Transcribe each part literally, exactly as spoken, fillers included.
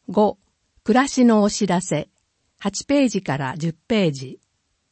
ご、暮らしのお知らせ、はちページからじゅっページ。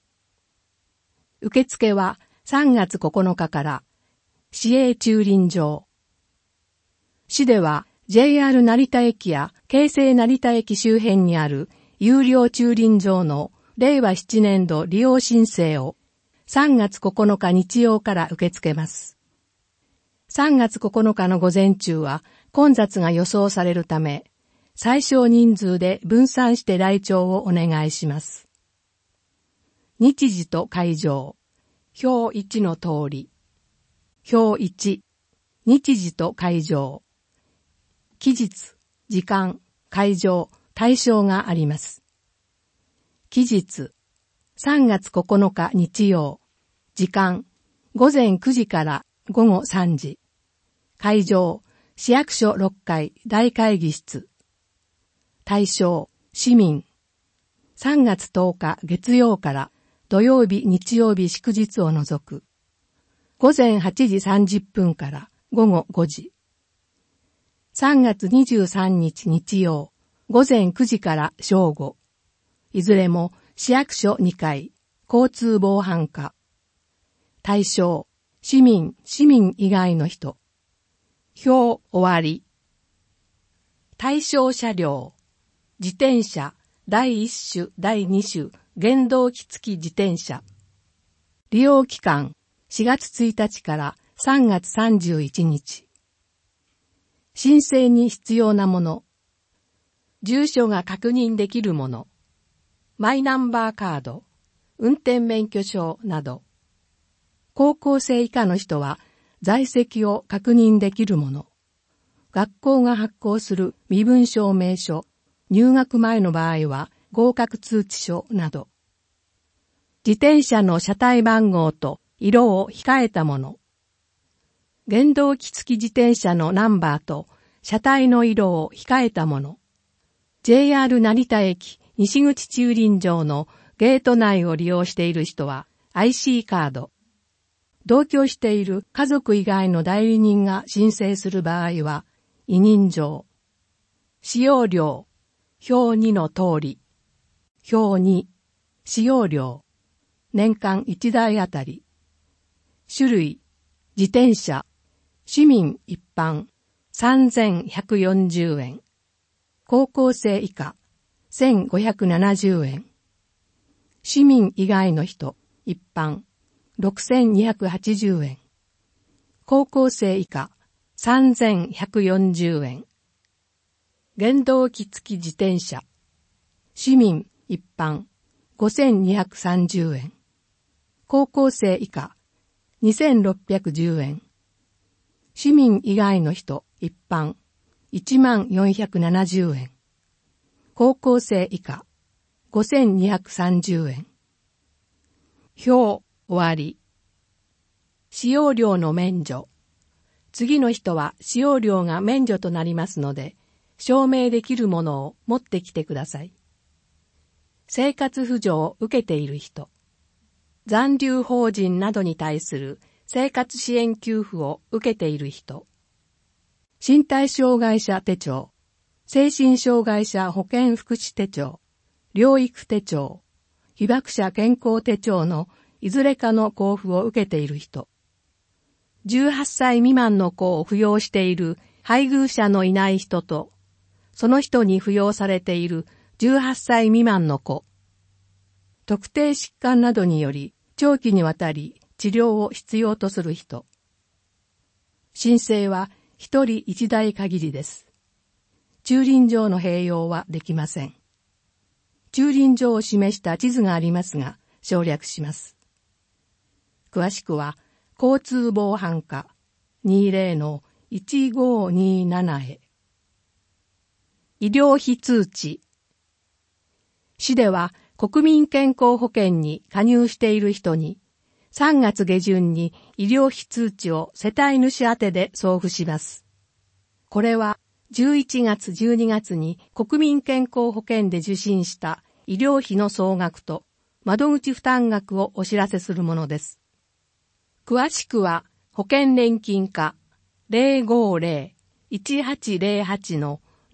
受付はさんがつここのかから、市営駐輪場。市では ジェイアール 成田駅や京成成田駅周辺にある有料駐輪場のれいわななねん度利用申請をさんがつここのか日曜から受け付けます。さんがつここのかの午前中は混雑が予想されるため、最小人数で分散して来庁をお願いします。日時と会場。表いちの通り。表いち。日時と会場。期日、時間、会場、対象があります。期日。さんがつここのか日曜。時間、ごぜんくじからごごさんじ。会場、市役所ろっかい大会議室。対象、市民。さんがつとおか月曜から土曜日日曜日祝日を除く。ごぜんはちじさんじゅっぷんからごごごじ。さんがつにじゅうさんにち日曜、ごぜんくじから正午。いずれも市役所にかい、交通防犯課。対象、市民、市民以外の人。表終わり。対象車両。自転車、だいいっ種、だいに種、原動機付き自転車。利用期間、しがつついたちからさんがつさんじゅういちにち。申請に必要なもの。住所が確認できるもの。マイナンバーカード、運転免許証など。高校生以下の人は在籍を確認できるもの。学校が発行する身分証明書、入学前の場合は合格通知書など。自転車の車体番号と色を控えたもの。原動機付き自転車のナンバーと車体の色を控えたもの。ジェイアール 成田駅西口駐輪場のゲート内を利用している人は アイシー カード。同居している家族以外の代理人が申請する場合は委任状。使用料。表にの通り。表に。使用料。年間いちだいあたり。種類。自転車。市民一般。さんぜんひゃくよんじゅうえん。高校生以下。せんごひゃくななじゅうえん。市民以外の人。一般。ろくせんにひゃくはちじゅうえん。高校生以下。さんぜんひゃくよんじゅうえん。原動機付き自転車。市民一般ごせんにひゃくさんじゅうえん。高校生以下にせんろっぴゃくじゅうえん。市民以外の人一般いちまんよんひゃくななじゅうえん。高校生以下ごせんにひゃくさんじゅうえん。表終わり。使用料の免除。次の人は使用料が免除となりますので、証明できるものを持ってきてください。生活扶助を受けている人。残留邦人などに対する生活支援給付を受けている人。身体障害者手帳。精神障害者保健福祉手帳。療育手帳。被爆者健康手帳のいずれかの交付を受けている人。じゅうはっさい未満の子を扶養している配偶者のいない人と、その人に扶養されているじゅうはっさい未満の子。特定疾患などにより長期にわたり治療を必要とする人。申請は一人一台限りです。駐輪場の併用はできません。駐輪場を示した地図がありますが省略します。詳しくは交通防犯課 にじゅうのいちごになな へ。医療費通知。市では国民健康保険に加入している人にさんがつげじゅんに医療費通知を世帯主宛てで送付します。これはじゅういちがつじゅうにがつに国民健康保険で受診した医療費の総額と窓口負担額をお知らせするものです。詳しくは保険年金課 ゼロごゼロ いちはちゼロはち の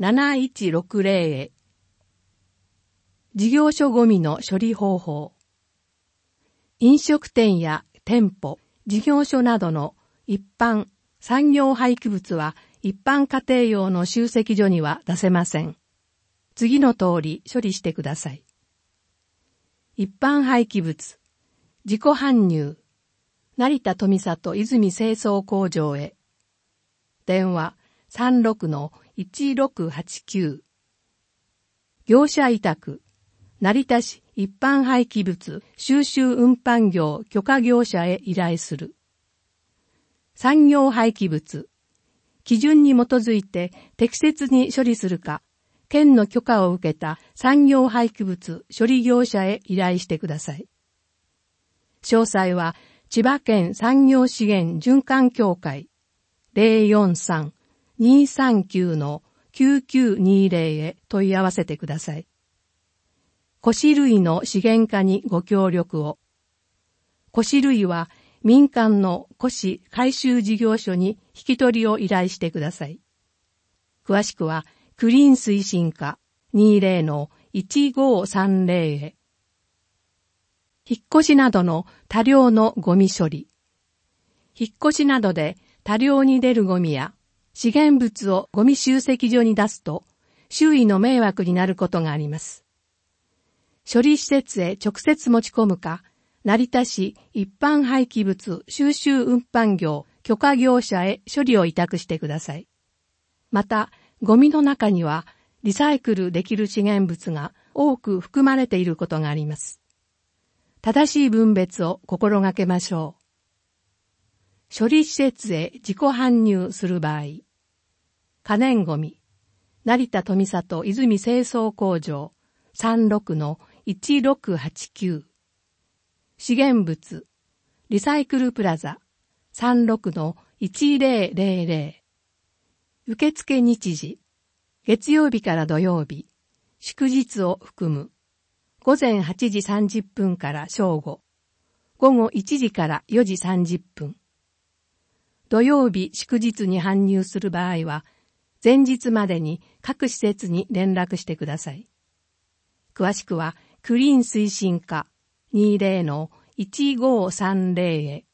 なないちろくゼロ へ。事業所ゴミの処理方法。飲食店や店舗、事業所などの一般産業廃棄物は一般家庭用の集積所には出せません。次の通り処理してください。一般廃棄物、自己搬入、成田富里泉清掃工場へ。電話 さんろくのいちろくはちきゅう。業者委託、成田市一般廃棄物収集運搬業許可業者へ依頼する。産業廃棄物、基準に基づいて適切に処理するか、県の許可を受けた産業廃棄物処理業者へ依頼してください。詳細は千葉県産業資源循環協会 ゼロよんさん にーさんきゅう のきゅうきゅうにゼロへ問い合わせてください。古紙類の資源化にご協力を。古紙類は民間の古紙回収事業所に引き取りを依頼してください。詳しくはクリーン推進課 にじゅうのいちごさんゼロ へ。引っ越しなどの多量のゴミ処理。引っ越しなどで多量に出るゴミや資源物をゴミ集積所に出すと周囲の迷惑になることがあります。処理施設へ直接持ち込むか、成田市一般廃棄物収集運搬業許可業者へ処理を委託してください。また、ゴミの中にはリサイクルできる資源物が多く含まれていることがあります。正しい分別を心がけましょう。処理施設へ自己搬入する場合、可燃ゴミ、成田富里泉清掃工場 さんろくのいちろくはちきゅう。資源物、リサイクルプラザ さんろくのいちゼロゼロゼロ。受付日時、月曜日から土曜日、祝日を含む。午前はちじさんじゅっぷんから正午、午後いちじからよじさんじゅっぷん。土曜日祝日に搬入する場合は、前日までに各施設に連絡してください。詳しくは、クリーン推進課 にじゅうのいちごさんゼロ へ。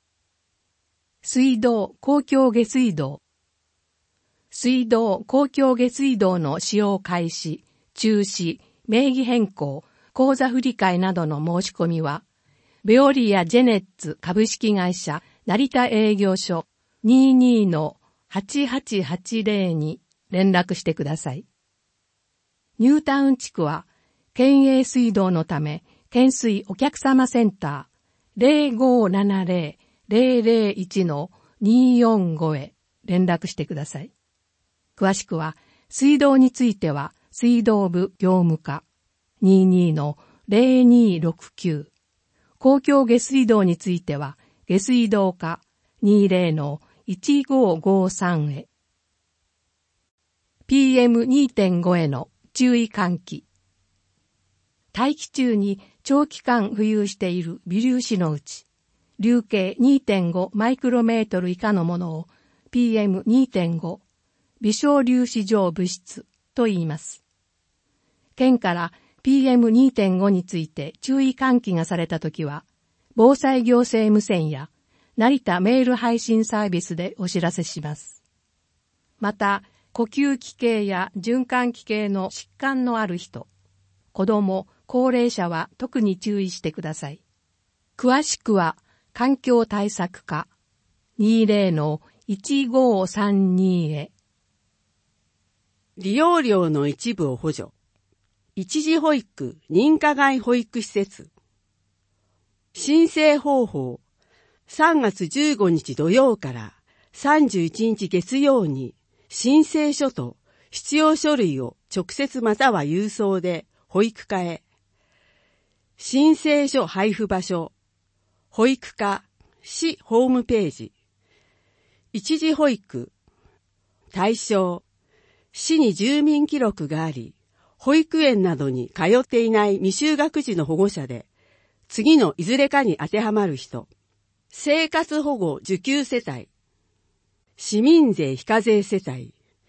水道、公共下水道。水道、公共下水道の使用開始、中止、名義変更、口座振替などの申し込みは、ベオリアジェネッツ株式会社成田営業所 にじゅうにのはちはちはちゼロ に連絡してください。ニュータウン地区は、県営水道のため、県水お客様センター ゼロごななゼロ ゼロゼロいちのにーよんご へ連絡してください。詳しくは、水道については、水道部業務課 にじゅうにのゼロにろくきゅう。公共下水道については、下水道課 にじゅうのいちごごさん へ。ピーエムにてんご への注意喚起。大気中に長期間浮遊している微粒子のうち、粒径 にてんご マイクロメートル以下のものを ピーエムにてんご、微小粒子状物質と言います。県から ピーエムにてんご について注意喚起がされたときは、防災行政無線や成田メール配信サービスでお知らせします。また、呼吸器系や循環器系の疾患のある人、子供、高齢者は特に注意してください。詳しくは、環境対策課 にじゅうのいちごさんに へ。 利用料の一部を補助。一時保育、認可外保育施設。申請方法。さんがつじゅうごにち土曜からさんじゅういちにち月曜に申請書と必要書類を直接または郵送で保育課へ。申請書配布場所。保育課、市ホームページ。一時保育。対象。市に住民記録があり、保育園などに通っていない未就学児の保護者で、次のいずれかに当てはまる人。生活保護受給世帯。市民税非課税世帯。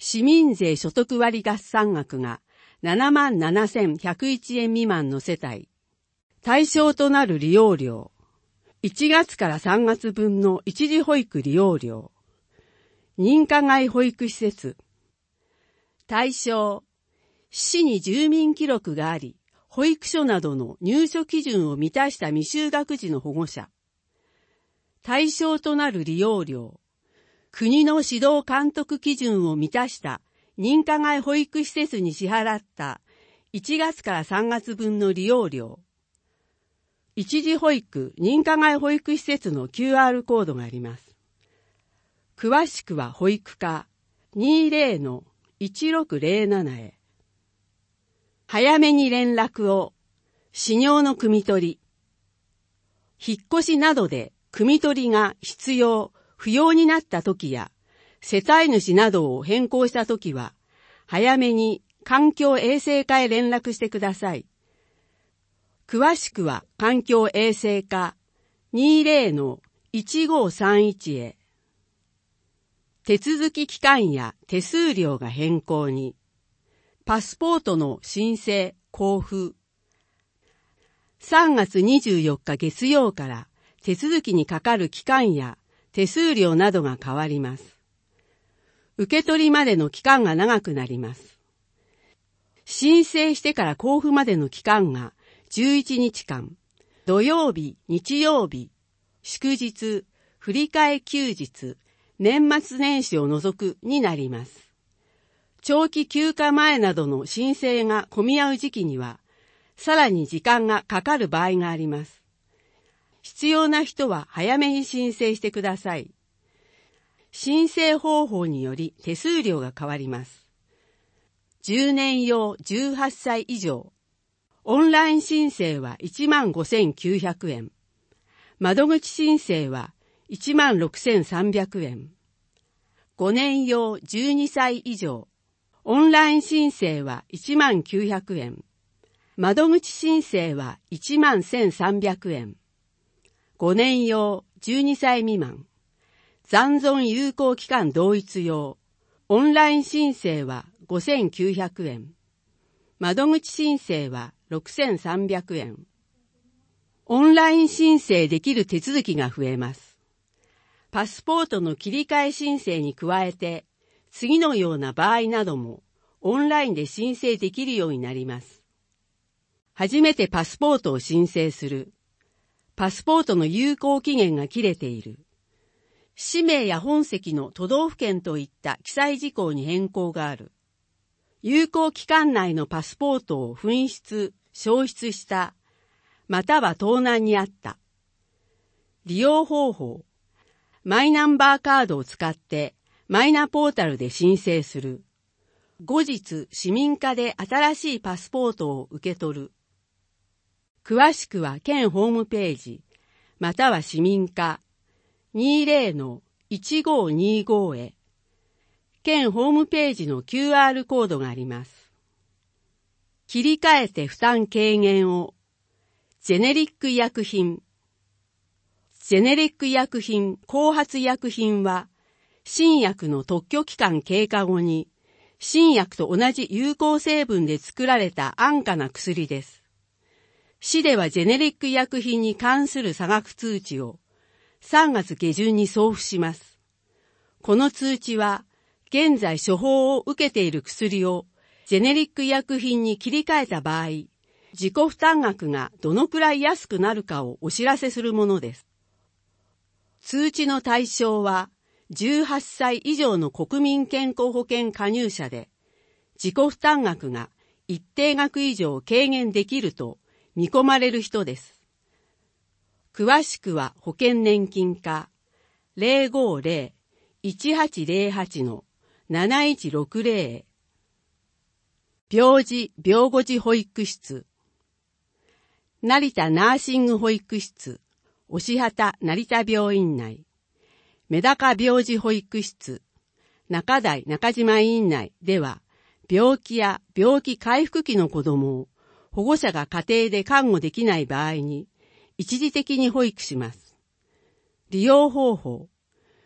市民税所得割合算額がななまんななせんひゃくいちえん未満の世帯。対象となる利用料。いちがつからさんがつ分の一時保育利用料。認可外保育施設。対象。市に住民記録があり、保育所などの入所基準を満たした未就学児の保護者。対象となる利用料。国の指導監督基準を満たした認可外保育施設に支払ったいちがつからさんがつ分の利用料。一時保育、認可外保育施設の キューアール コードがあります。詳しくは保育課 にじゅうのいちろくぜろなな へ。早めに連絡を。始業の汲み取り。引っ越しなどで汲み取りが必要、不要になった時や、世帯主などを変更した時は、早めに環境衛生課へ連絡してください。詳しくは環境衛生課 にじゅうのいちごさんいち へ。手続き期間や手数料が変更に。パスポートの申請、交付。さんがつにじゅうよっか月曜から手続きにかかる期間や手数料などが変わります。受け取りまでの期間が長くなります。申請してから交付までの期間がじゅういちにちかん、土曜日、日曜日、祝日、振り替え休日、年末年始を除くになります。長期休暇前などの申請が混み合う時期には、さらに時間がかかる場合があります。必要な人は早めに申請してください。申請方法により手数料が変わります。じゅうねんようじゅうはっさい以上。オンライン申請はいちまんごせんきゅうひゃくえん。窓口申請はいちまんろくせんさんびゃくえん。ごねんようじゅうにさい以上。オンライン申請はいちまんきゅうひゃくえん。窓口申請はいちまんせんさんびゃくえん。ごねんようじゅうにさい未満。残存有効期間同一用。オンライン申請はごせんきゅうひゃくえん。窓口申請はろくせんさんびゃくえん。オンライン申請できる手続きが増えます。パスポートの切り替え申請に加えて、次のような場合などもオンラインで申請できるようになります。初めてパスポートを申請する。パスポートの有効期限が切れている。氏名や本籍の都道府県といった記載事項に変更がある。有効期間内のパスポートを紛失、消失した、または盗難にあった。利用方法。マイナンバーカードを使ってマイナポータルで申請する。後日、市民課で新しいパスポートを受け取る。詳しくは県ホームページ、または市民課 にじゅうのいちごにご へ。県ホームページの キューアール コードがあります。切り替えて負担軽減を。ジェネリック医薬品。ジェネリック医薬品、後発医薬品は、新薬の特許期間経過後に、新薬と同じ有効成分で作られた安価な薬です。市ではジェネリック医薬品に関する差額通知をさんがつげじゅんに送付します。この通知は、現在処方を受けている薬をジェネリック医薬品に切り替えた場合、自己負担額がどのくらい安くなるかをお知らせするものです。通知の対象は、じゅうはっさい以上の国民健康保険加入者で、自己負担額が一定額以上軽減できると見込まれる人です。詳しくは保険年金課 ゼロごゼロ いちはちゼロはち のなないちろくゼロ へ。病児・病後児保育室。成田ナーシング保育室、押畑成田病院内。メダカ病児保育室、中台中島院内では、病気や病気回復期の子供を保護者が家庭で看護できない場合に、一時的に保育します。利用方法。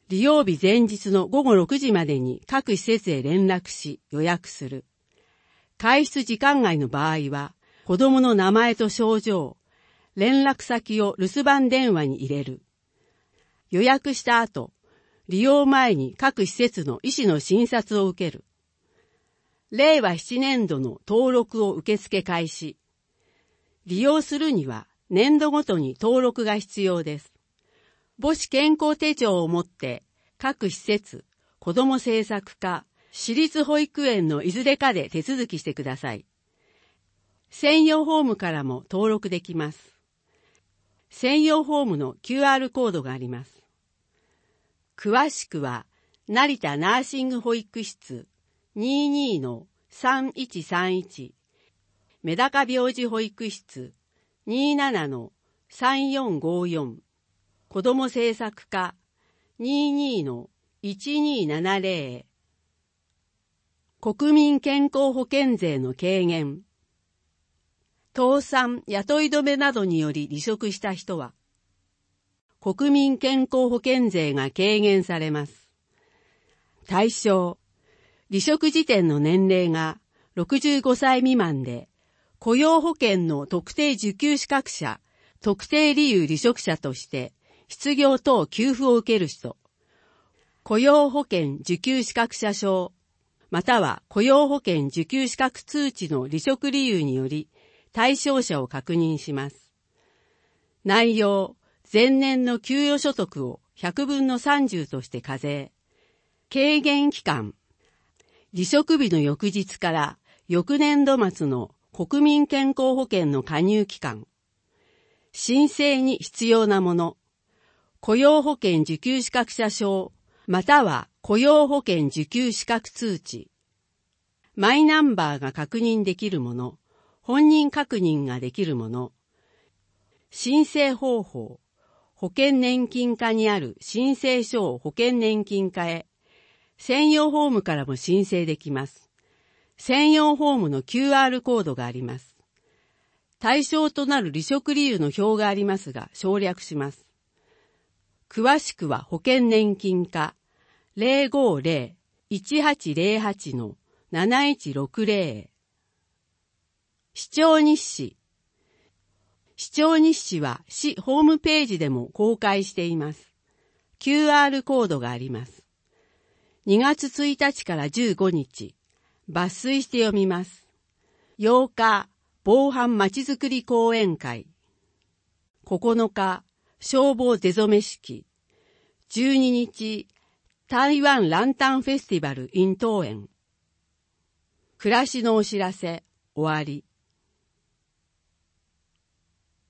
利用日前日のごごろくじまでに各施設へ連絡し予約する。外出時間外の場合は、子供の名前と症状、連絡先を留守番電話に入れる。予約した後、利用前に各施設の医師の診察を受ける。れいわななねんどの登録を受付開始。利用するには年度ごとに登録が必要です。母子健康手帳を持って各施設、子ども政策課、私立保育園のいずれかで手続きしてください。専用フォームからも登録できます。専用フォームの キューアール コードがあります。詳しくは、成田ナーシング保育室 にじゅうにのさんいちさんいち、メダカ病児保育室 にじゅうななのさんよんごよん、子ども政策課 にじゅうにのいちにななぜろ、国民健康保険税の軽減。倒産、雇い止めなどにより離職した人は、国民健康保険税が軽減されます。対象、離職時点の年齢がろくじゅうごさい未満で、雇用保険の特定受給資格者、特定理由離職者として、失業等給付を受ける人、雇用保険受給資格者証、または雇用保険受給資格通知の離職理由により、対象者を確認します。内容、前年の給与所得をひゃくぶんのさんじゅうとして課税。軽減期間、離職日の翌日から翌年度末の国民健康保険の加入期間。申請に必要なもの、雇用保険受給資格者証、または雇用保険受給資格通知。マイナンバーが確認できるもの、本人確認ができるもの、申請方法、保険年金課にある申請書を保険年金課へ、専用フォームからも申請できます。専用フォームの キューアール コードがあります。対象となる離職理由の表がありますが省略します。詳しくは保険年金課 ゼロごゼロ いちはちゼロはち のなないちろくゼロ。視聴日誌。視聴日誌は市ホームページでも公開しています。キューアール コードがあります。にがつついたちからじゅうごにち、抜粋して読みます。ようか、防犯まちづくり講演会。ここのか、消防出初め式。じゅうににち、台湾ランタンフェスティバル in 桃園。暮らしのお知らせ、終わり。